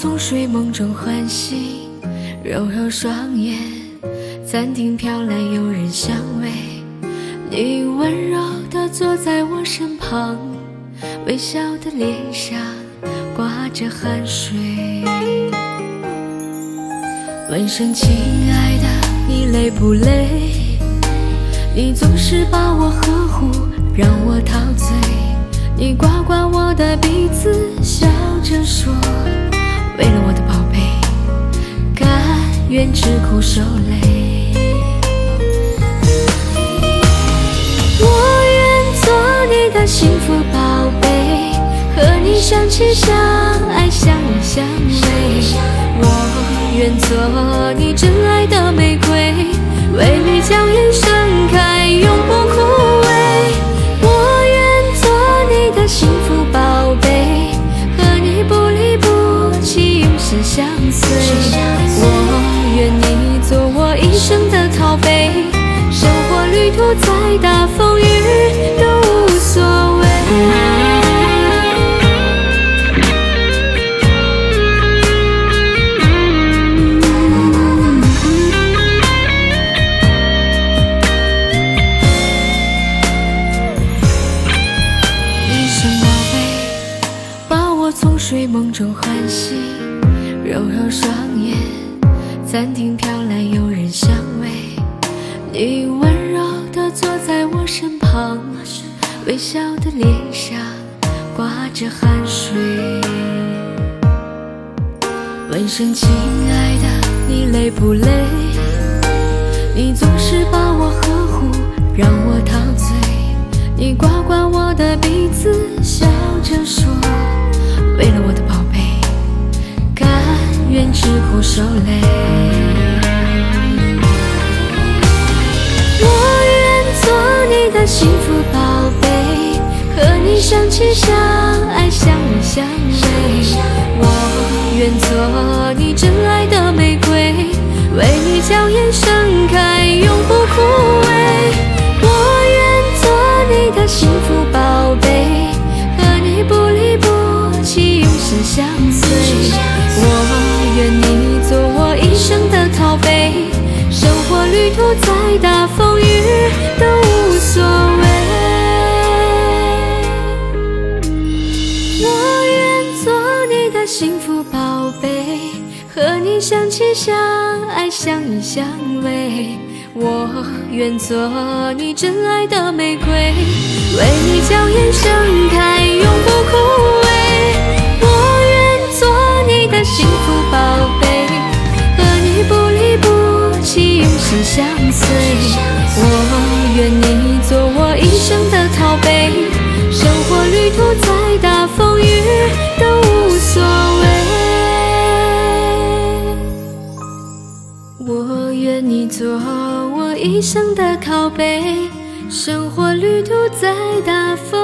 从睡梦中唤醒，揉揉双眼，暂停飘来诱人香味。你温柔地坐在我身旁，微笑的脸上挂着汗水。问声亲爱的，你累不累？你总是把我呵护，让我陶醉。你刮刮我的鼻子，笑着说，为了我的宝贝，甘愿吃苦受累。我愿做你的幸福宝贝，和你相亲相爱，相依相偎。我愿做你真爱的玫瑰，为你娇艳盛开，永不枯萎。我愿做你的幸福宝贝，和你不离不弃，永世相随。我愿你做我一生的靠背，生活旅途再大风雨都无所谓。从睡梦中唤醒，揉揉双眼，暂停飘来诱人香味。你温柔地坐在我身旁，微笑的脸上挂着汗水。问声亲爱的，你累不累？你总是把我呵护，让我陶醉。你刮刮我的鼻子，笑着说，为了我的宝贝，甘愿吃苦受累。我愿做你的幸福宝贝，和你相亲相爱，相依相偎。我愿做你真爱的玫瑰，为你娇艳盛开，永不枯萎。我愿做你的幸福宝贝，和你不离不弃，永世相随。我愿你做我一生的靠背，生活旅途再大风雨都无所谓。我愿做你的幸福宝贝，和你相亲相爱，相依相偎。我愿做你真爱的玫瑰，为你娇艳盛开，永不枯萎。我愿做你的幸福宝贝，和你不离不弃，永世相随。我愿你做我一生的靠背，生活旅途再大风雨都无所谓。我愿你做我一生的靠背，生活旅途再大风